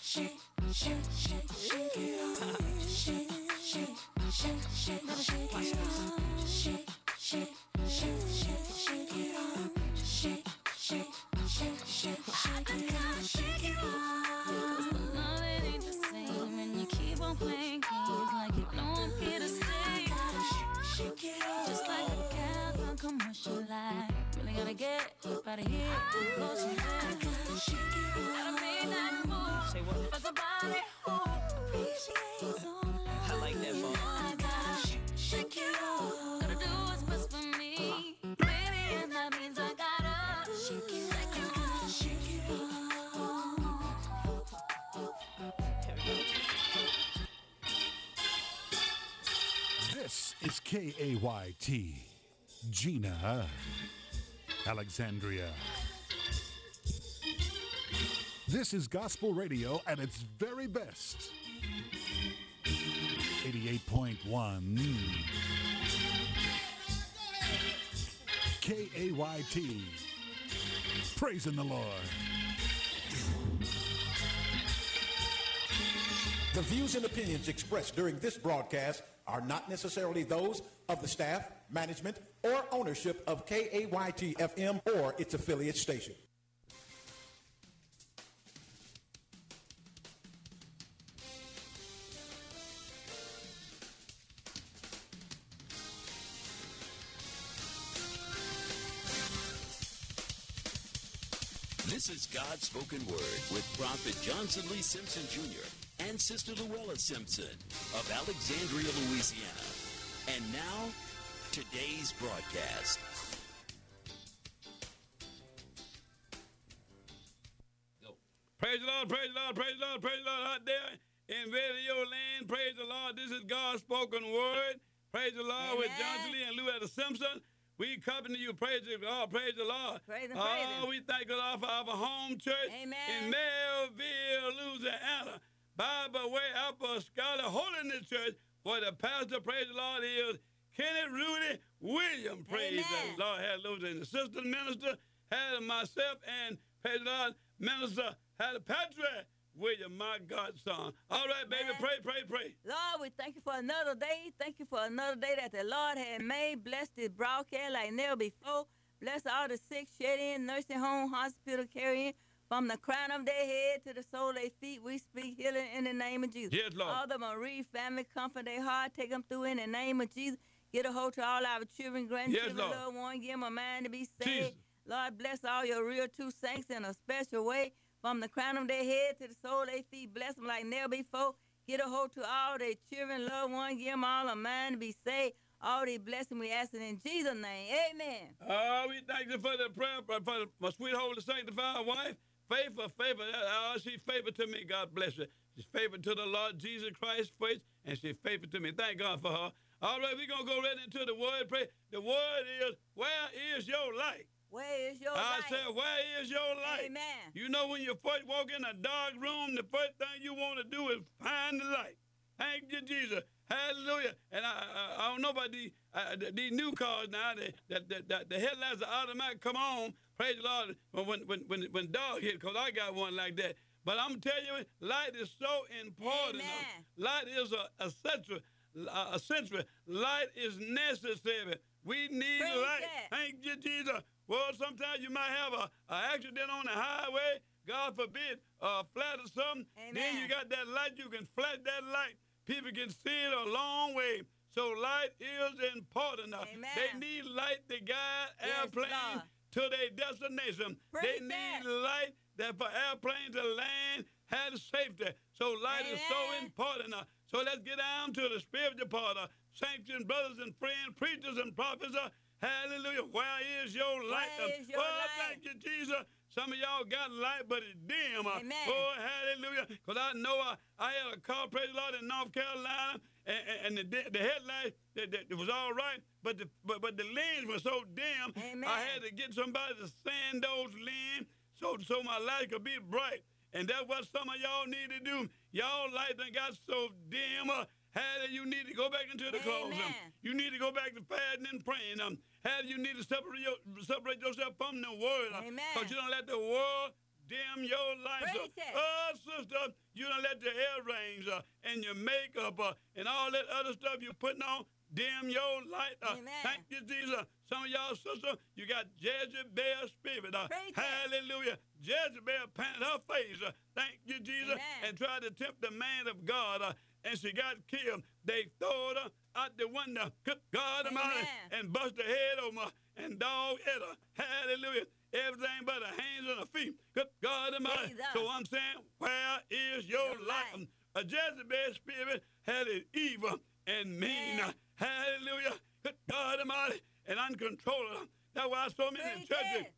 This is KAYT, Gina, Alexandria. This is gospel radio at its very best. 88.1 KAYT. Praising the Lord. The views and opinions expressed during this broadcast are not necessarily those of the staff, management, or ownership of KAYT FM or its affiliate station. This is God's Spoken Word with Prophet Johnson Lee Simpson Jr. and Sister Luella Simpson of Alexandria, Louisiana. And now, today's broadcast. Praise the Lord, praise the Lord, praise the Lord, praise the Lord out there in radio land. Praise the Lord. This is God's Spoken Word. Praise the Lord. Amen. With Johnson Lee and Luella Simpson. We coming to you, praise the Lord, praise the Lord. Praise him, praise him. We thank the Lord for our home church. Amen. In Melville, Louisiana. Bible Way Apostolic Holiness Church, where the pastor, praise the Lord, is Kenneth Rudy Williams. Praise the Lord. Hallelujah. And the sister minister had myself, and praise the Lord, minister had Patrick William, my godson. All right, baby, pray. Lord, we thank you for another day. Thank you for another day that the Lord had made. Bless this broadcast like never before. Bless all the sick, shed in, nursing home, hospital, carrying. From the crown of their head to the sole of their feet, we speak healing in the name of Jesus. Yes, Lord. All the Marie family, comfort their heart, take them through in the name of Jesus. Get a hold to all our children, grandchildren, yes, loved ones. Give them a mind to be saved. Jesus. Lord, bless all your real true saints in a special way. From the crown of their head to the sole of their feet, bless them like never before. Get a hold to all their children, loved ones. Give them all a mind to be saved. All these blessings we ask in Jesus' name. Amen. We thank you for the prayer, for my sweet, holy, sanctified wife. Favor. She's faithful to me. God bless her. She's faithful to the Lord Jesus Christ first, and she's faithful to me. Thank God for her. All right, we're going to go right into the word. Pray. The word is, where is your light? Where is your light? I said, where is your light? Amen. You know, when you first walk in a dark room, the first thing you want to do is find the light. Thank you, Jesus. Hallelujah. And I don't know about these new cars now. The headlights are automatic. Come on. Praise the Lord. When dog hit, because I got one like that. But I'm telling you, light is so important. Amen. Light is essential. Light is necessary. We need Praise light. that. Thank you, Jesus. Well, sometimes you might have an accident on the highway. God forbid, flat or something. Amen. Then you got that light. You can flash that light. People can see it a long way. So light is important. Amen. They need light to guide airplanes Lord. to their destination. Praise they that. need light that for airplanes to land has safety. So light is so Amen. important. So let's get down to the spiritual part. Saints and brothers and friends, preachers and prophets. Hallelujah. Where is your light? Where is your light? Thank you, Jesus. Some of y'all got light, but it's dim. Amen. Oh, hallelujah. Because I know I had a car, praise the Lord, in North Carolina, and the headlight, it was all right, but the lens was so dim, Amen. I had to get somebody to sand those lenses so my light could be bright. And that's what some of y'all need to do. Y'all light done got so dim. You need to go back into the closet. You need to go back to fasting and praying. You need to separate yourself from the world. Amen. Because you don't let the world dim your life. Praise it. Oh, sister, You don't let the earrings and your makeup and all that other stuff you're putting on dim your light. Thank you, Jesus. Some of y'all sisters, you got Jezebel spirit. Hallelujah. Jezebel painted her face. Thank you, Jesus. Amen. And tried to tempt the man of God. And she got killed. They throwed her out the window. Good God Almighty. And bust her head over and dog ate her. Hallelujah. Everything but her hands and her feet. Good God Almighty. Jesus. So I'm saying, where is your light? A Jezebel spirit had it evil and mean. Hallelujah. Good God Almighty. And uncontrollable. That's why so many churches,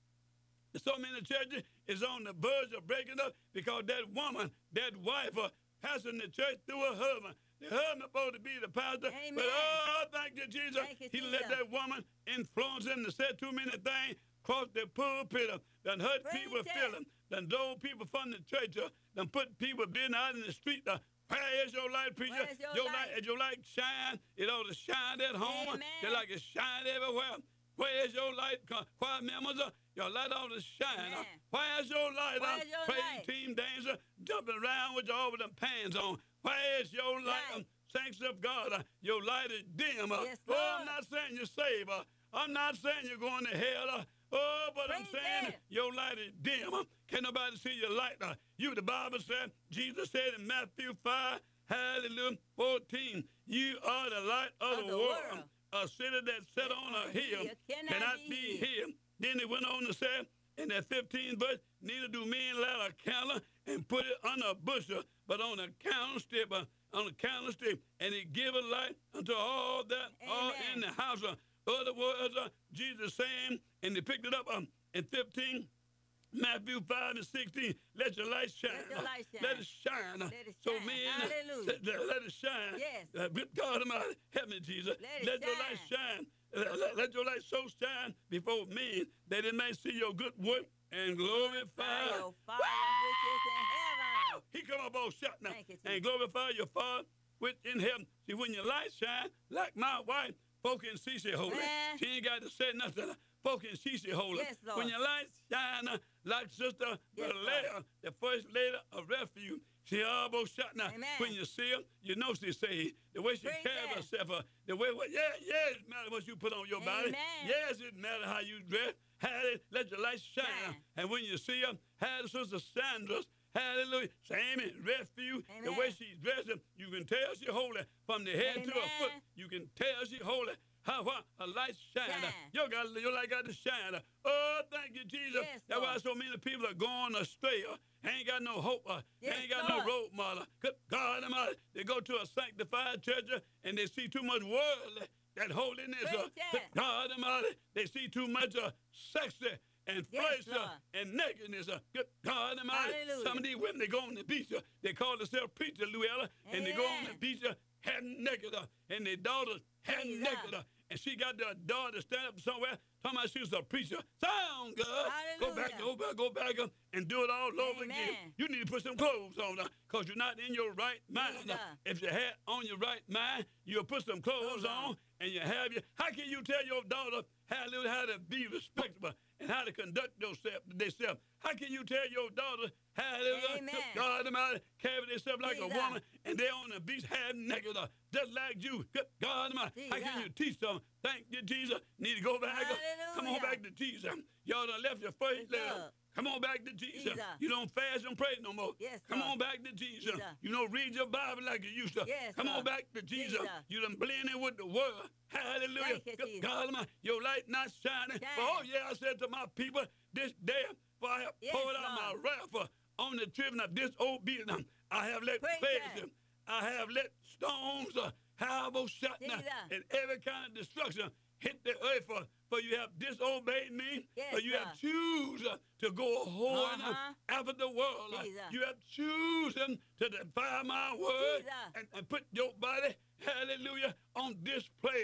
is on the verge of breaking up because that woman, that wife, passing the church through her husband. The husband supposed to be the pastor. Amen. But thank you, Jesus. He let that woman influence him to say too many things, cross the pulpit, done hurt people feeling, done drove people from the church, done put people being out in the street. Where is your light, preacher? Your light, as your light shine, it ought to shine at home. Just like it shine everywhere. Where is your light? Choir members, your light ought to shine. Where's your light? Praise team dancer, jumping around with all of them pants on. Where's your light? Saints of God, your light is dim. I'm not saying you're saved. I'm not saying you're going to hell. But I'm saying your light is dim. Can't nobody see your light. The Bible said, Jesus said in Matthew 5, hallelujah, 14, you are the light of the world. A city that set on a hill cannot be hid. Then he went on to say in that 15th verse, neither do men light a candle and put it on a bushel, but on a candlestick, and he give a light unto all that are in the house. Other words, Jesus saying, and they picked it up in 15, Matthew 5 and 16, let your light shine. Let it shine. So men, let it shine. Good God Almighty, help me, Jesus. Let your light shine. Let your light so shine before men that it may see your good work and glorify your Father which is in heaven. He come up all shut now and glorify your Father which in heaven. See, when your light shine, like my wife, folk can see she holy. She ain't got to say nothing. Folk can see she holy. When your light shine, like Sister Valera, the first lady of refuge, she almost shut now. When you see her, you know she saved. The way she carries herself, the way, it matters what you put on your body. Yes, it matters how you dress. Let your light shine. And when you see her, Sister Sandra's, hallelujah, same in refuge. The way she's dressing, you can tell she's holy. From the head to her foot, you can tell she's holy. How a light shine. Your light got to shine. Oh, thank you, Jesus. That's why so many people are going astray. Ain't got no hope. Ain't got no role model. Good God Almighty. They go to a sanctified church and they see too much worldly. That holiness. Good God Almighty. They see too much sexy and flesh and nakedness. Good God Almighty. Some of these women, they go on the beach. They call themselves preacher, Luella, and they go on the beach half naked, and their daughters half naked. And she got their daughter stand up somewhere, talking about she was a preacher. Sound good. Go back and do it all over again. You need to put some clothes on because you're not in your right mind. If you had on your right mind, you'll put some clothes on and you have your. How can you tell your daughter, hallelujah, how to be respectable and how to conduct themselves? How can you tell your daughter, hallelujah, God Almighty, carry themselves like a woman and they're on the beach half naked, just like you? Good God Almighty, how can you teach them? Thank you, Jesus. Need to go back. Come on back to Jesus. Y'all done left your first love. Come on back to Jesus. You don't fast and pray no more. Come on back to Jesus. You don't read your Bible like you used to. Come on back to Jesus. You done blend in with the world. Hallelujah. Good God Almighty, your light not shining. Oh, yeah, I said to my people this day, for I have poured out my wrath on the children of disobedience. I have let plagues, I have let storms, and every kind of destruction hit the earth. For you have disobeyed me, for you have chosen to go whoring after the world. You have chosen to defy my word and put your body, hallelujah, on display.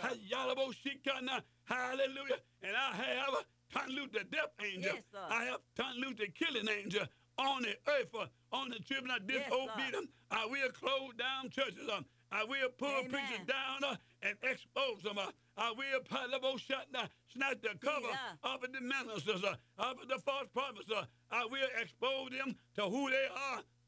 Hallelujah. And I have turned loose the death angel. I have turned loose the killing angel on the earth, on the children of disobedience. I will close down churches. I will pull preachers down and expose them. I will snatch the cover off of the ministers, off of the false prophets. I will expose them to who they are,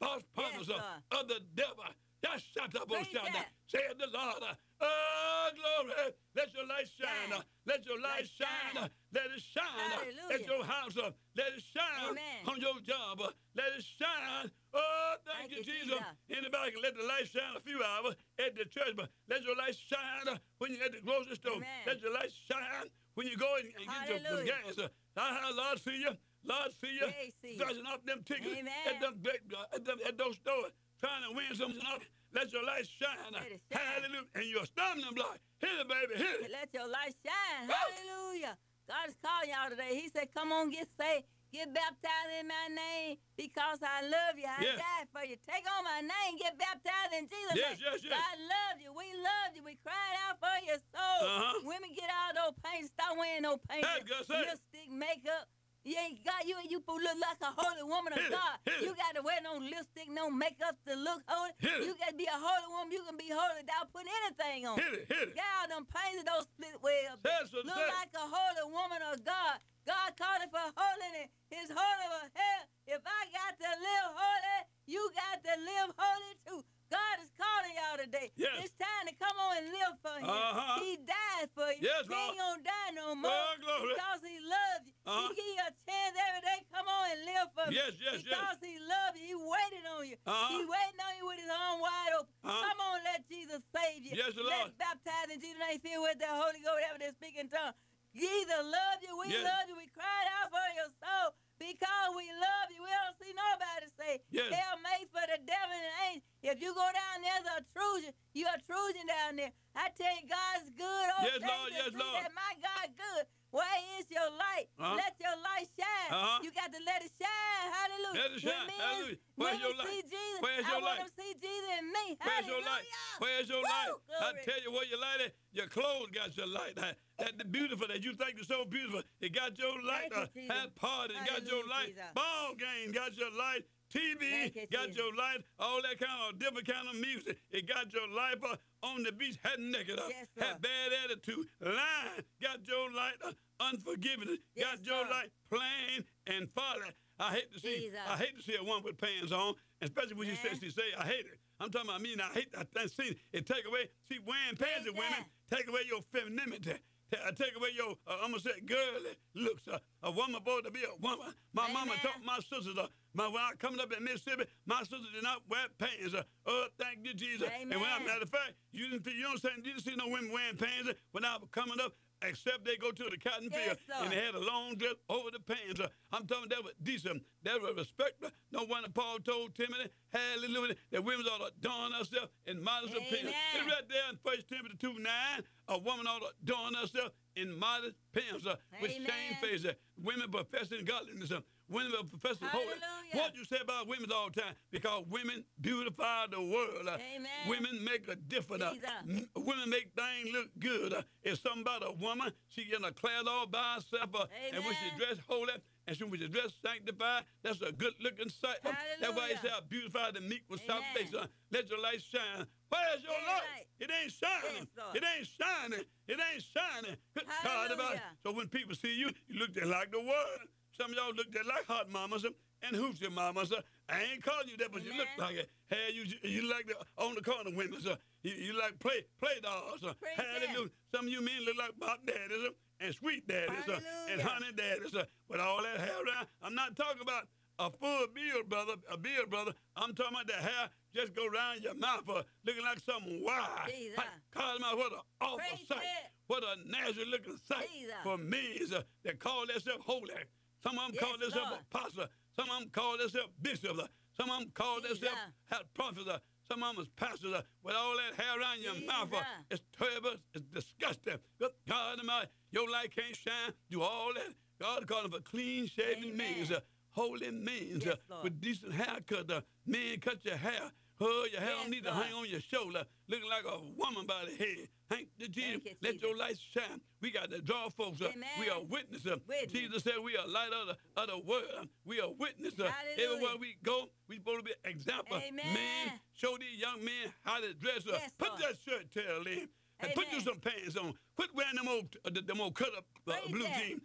false promise Lord. of the devil. Just shut up, Preach Hosanna, that. said the Lord. Oh, glory. Let your light shine. Shine. Let your light Light shine. shine. Let it shine Hallelujah. at your house. Let it shine Amen. on your job. Let it shine. Oh, thank you, Jesus. Anybody can let the light shine a few hours at the church, but let your light shine when you're at the grocery store. Amen. Let your light shine when you go and get your Hallelujah. gas. Lord, see you. Lord, see you. Yeah, see you. Dressing up them tickets Amen. at those stores, trying to win something up. Let your light shine. Let it shine. Hallelujah. And your stumbling block. Hit it, baby. Hit it. Let your light shine. Woo! Hallelujah. God is calling y'all today. He said, come on, get saved. Get baptized in my name because I love you. I Yes. died for you. Take on my name. Get baptized in Jesus' Yes, name. yes, yes. God loves you. We love you. We cried out for your soul. Uh-huh. Women, get out of those paints. Stop wearing no paint. Hey, God, say it. Lipstick, makeup. You ain't got you look like a holy woman of Hit it, God. hit it. You got to wear no lipstick, no makeup to look holy. Hit it. You got to be a holy woman. You can be holy without putting anything on. Hit it. Hit it. Get out them painted those split webs. Say it, sister, Look say it. like a holy woman of God. God called it for holiness. His holy for hell. If I got to live holy, you got to live holy too. God is calling y'all today. Yes. It's time to come on and live for him. Uh-huh. He died for you. Yes, He Lord. ain't gonna die no more. Oh, glory. Because he loves you. Uh-huh. He give you a chance every day. Come on and live for me. Yes, yes, yes. Because he loves you. He waited on you. Uh-huh. He waiting on you with his arm wide open. Uh-huh. Come on, let Jesus save you. Yes, Lord. Let's baptize in Jesus' name, filled with the Holy Ghost, whatever they speak in tongues. Jesus love you. We Yes. love you. We cried out for your soul because we love you. We don't see nobody say, Yes. hell made for the devil and the angel. If you go down there, there's a intrusion. You're intruding down there. I tell you, God's good. Oh, Yes, taste Lord. and Yes, see Lord. that my God good. Where is your light? Uh-huh. Let your light shine. Uh-huh. You got to let it shine. Hallelujah. Let it shine. When Hallelujah. men Where's your see light? Jesus, Where's I your want light? them to see Jesus in me. Where's your light? Hallelujah. Where's your Woo, light? I glory. tell you where your light is. Your clothes got your light. That the beautiful that you think is so beautiful. It got your light. Thank you, Jesus. Hat party got your Hallelujah, light. Jesus. Ball game got your light. TV Thank you, got Jesus. your light. All that kind of different kind of music. It got your life on the beach, had naked up, Yes, Lord. had bad attitude. Lying got your light. Unforgiveness Yes, got your Lord. light. Plain and folly. I hate to see. Jesus. I hate to see a woman with pants on, especially when Yeah. she say I hate it. I'm talking about me, and I hate that scene. It take away, see, wearing pants in women, take away your femininity. Take away your, I'm going to say, girly looks. A woman supposed to be a woman. My mama Amen. taught my sisters, when I coming up in Mississippi, my sisters did not wear pants. Oh, thank you, Jesus. And when I, Amen. matter of fact, you didn't see no women wearing pants when I was coming up, except they go to the cotton Yes, field Lord. and they had a long dress over the pants. I'm talking that was decent. That was respect. No wonder Paul told Timothy, hallelujah, that women ought to adorn herself in modest appearance. It's Amen. right there in 1 Timothy 2:9. A woman ought to adorn herself in modest appearance with Amen. shamefaced. Women professing godliness. Women professing holiness. Hallelujah. What you say about women all the time? Because women beautify the world. Amen. Women make a difference. Jesus. Women make things look good. If something about a woman, she in a clad all by herself, and when she Amen. dressed holy, and when she dressed sanctified, that's a good-looking sight. That's why he Hallelujah. said, beautify the meek with soft Amen. face. Let your light shine. Where's your Yeah, light? right. It ain't shining. Yes, Lord. It ain't shining. It ain't shining. Good God about it. Hallelujah. So when people see you, you look just like the world. Some of y'all look just like hot mamas and hoochie mamas. I ain't calling you that, but you look Amen. like it. Hey, you like the on the corner women. You like play dolls. Praise Hallelujah. Some of you men look like pop daddies and sweet daddies and Hallelujah. honey daddies. With all that hair around, I'm not talking about a full beard, brother. I'm talking about the hair just go around your mouth, looking like something wild. Jesus. Call them out, what an awful Praise sight. it. What a nasty looking sight Jesus. for men that call themselves holy. Some of them Yes, call themselves Lord. apostle. Some of them call themselves bishop. Some of them call Jesus. themselves prophets. Some of them is pastors. With all that hair around your mouth, Jesus. it's terrible. It's disgusting. Good God Almighty, your light can't shine. Do all that. God calling for clean shaven Amen. men, holy men Yes, Lord. with decent haircut. Men cut your hair. Oh, your hair Yes, don't need to Lord. hang on your shoulder, looking like a woman by the head. Thank you, Jesus. you, Let Jesus. your light shine. We got to draw folks up. Amen. We are witnesses. Witness. Jesus said we are light of the world. We are witnesses. Hallelujah. Everywhere we go, we supposed to be an example. Amen. Men, show these young men how to dress up. Yes, Put Lord. that shirt tail in. And put you Amen. some pants on. Quit wearing them old cut up Praise blue that. jeans. Quit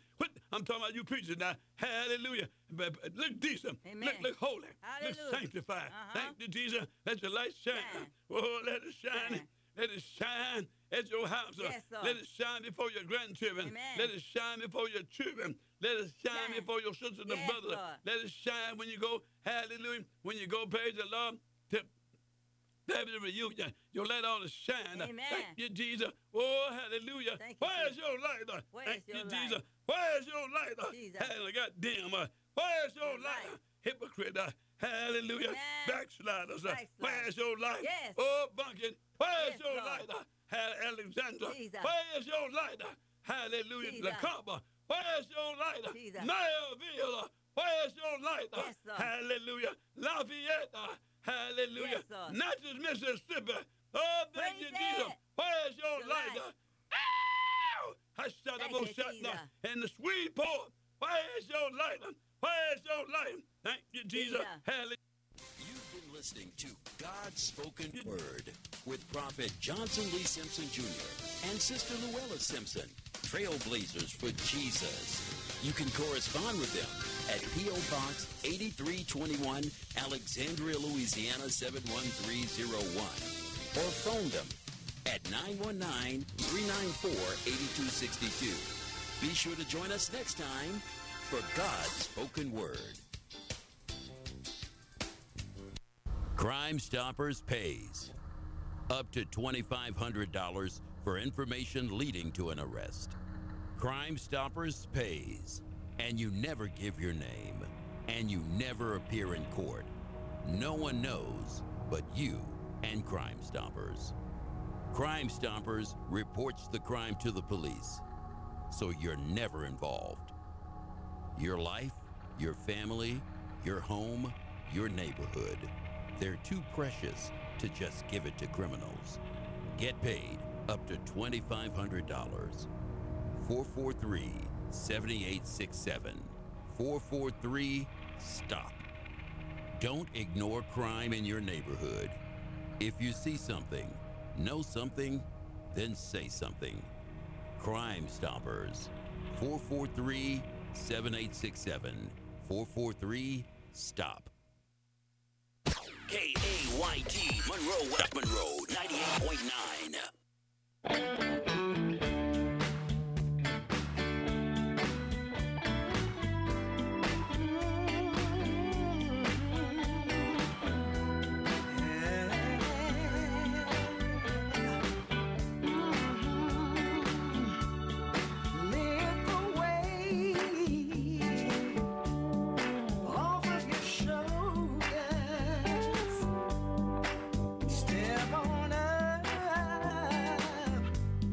I'm talking about you preachers now. Hallelujah. Look decent. Amen. Look holy. Hallelujah. Look sanctified. Thank you, Jesus. Let your light shine. Shine. Oh, let it shine. Let it shine at your house. Yes, Lord. Let it shine before your grandchildren. Amen. Let it shine before your children. Let it shine Shine. before your sisters and Yes, brothers. Lord. Let it shine when you go, hallelujah, when you go, praise the Lord, to family reunion. Your light ought to shine. Amen. Thank you, Jesus. Oh, hallelujah. Thank you, Where's Jesus. your light? Where's Thank your you, light? Jesus. Where's your light? Jesus. Hallelujah. Goddamn. Where's your Your light? light. Hypocrite. Hallelujah. Amen. Backsliders. Backsliders. Where's your light? Yes. Oh, bunking. Where's Yes, your Lord. light? Alexander. Jesus. Where's your light? Hallelujah. Jesus. The Copper. Where's your light? Jesus. Mayerville. Where's your light? Yes, Lord. Hallelujah. Lafayette. Hallelujah. Yes, Lord. Natchez, Mississippi. Oh, thank Praise you, it. Jesus. Where's your Your light? light. Ow! Thank you, Jesus. And the sweet port. Where's your light? Where's your light? Thank you, Jesus. Jesus. Hallelujah. You've been listening to God's Spoken Word with Prophet Johnson Lee Simpson Jr. and Sister Luella Simpson, trailblazers for Jesus. You can correspond with them at P.O. Box 8321, Alexandria, Louisiana 71301, or phone them at 919-394-8262. Be sure to join us next time for God's Spoken Word. Crime Stoppers pays. Up to $2,500 for information leading to an arrest. Crime Stoppers pays. And you never give your name. And you never appear in court. No one knows but you and Crime Stoppers. Crime Stoppers reports the crime to the police, so you're never involved. Your life, your family, your home, your neighborhood. They're too precious to just give it to criminals. Get paid up to $2,500. 443-7867. 443-STOP. Don't ignore crime in your neighborhood. If you see something, know something, then say something. Crime Stoppers. 443-7867. 443-STOP. KAYT, Monroe, West Monroe, 98.9. Step on up.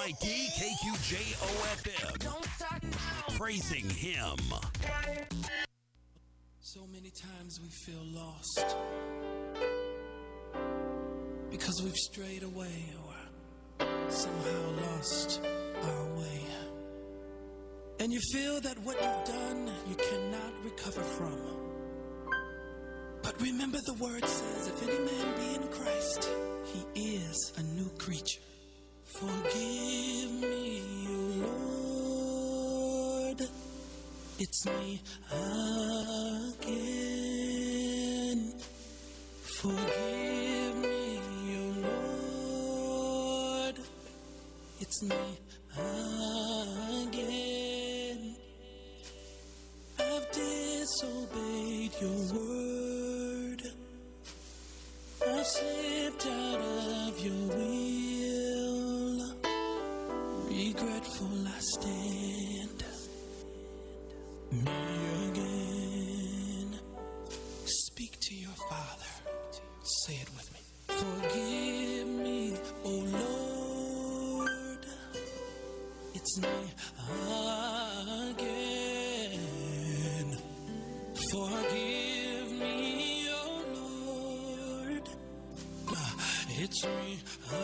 KYT KQJO FM. Don't start now. Praising Him. So many times we feel lost because we've strayed away or somehow lost our way. And you feel that what you've done you cannot recover from. But remember the word says, if any man be in Christ, he is a new creature. Forgive me, O Lord, it's me again. Forgive me, O Lord, it's me again. I've disobeyed your word. I've slipped out of your will. Regretful I stand. Me again. Speak to your Father. Say it with me. Forgive me, O Lord. It's me again. Forgive me, O Lord. It's me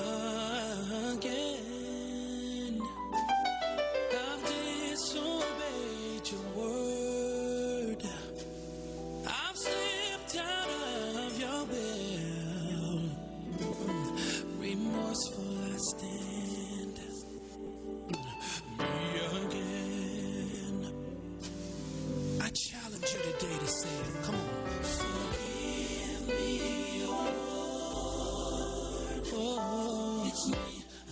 again. I've disobeyed your word. I've slipped out of your will. Remorseful I stand. Me again. I challenge you today to say it. Come on. Forgive me, O Lord. Oh, it's me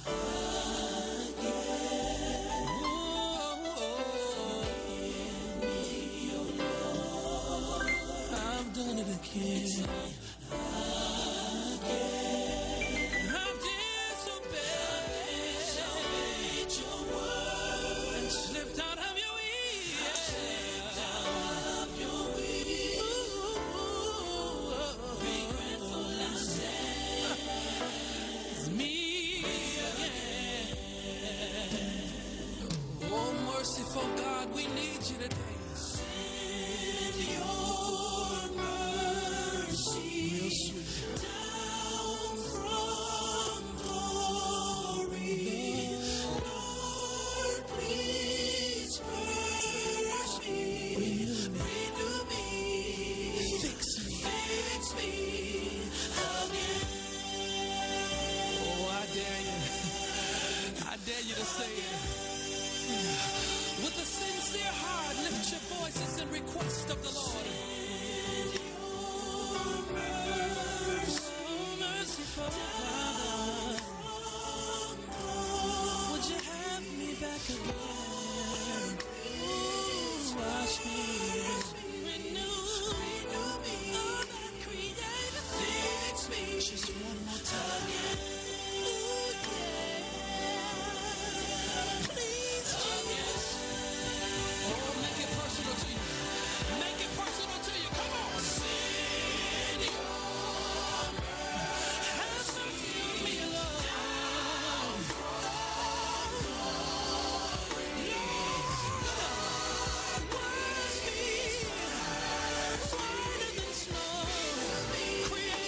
again. Forgive me, O Lord. I've done it again. It's me again. I've disobeyed your word and slipped out of your will. Regretful I stand. It's me again. Oh, merciful God, we need you today. Send your mercy down from glory. Lord, please purge me. Renew me. Fix me again. Oh, I dare you. I dare you to say it. With a sincere heart, lift your voices in request of the Lord. Merciful Father, would you have me back again? Wash me, renew me, all that created. Fix me, just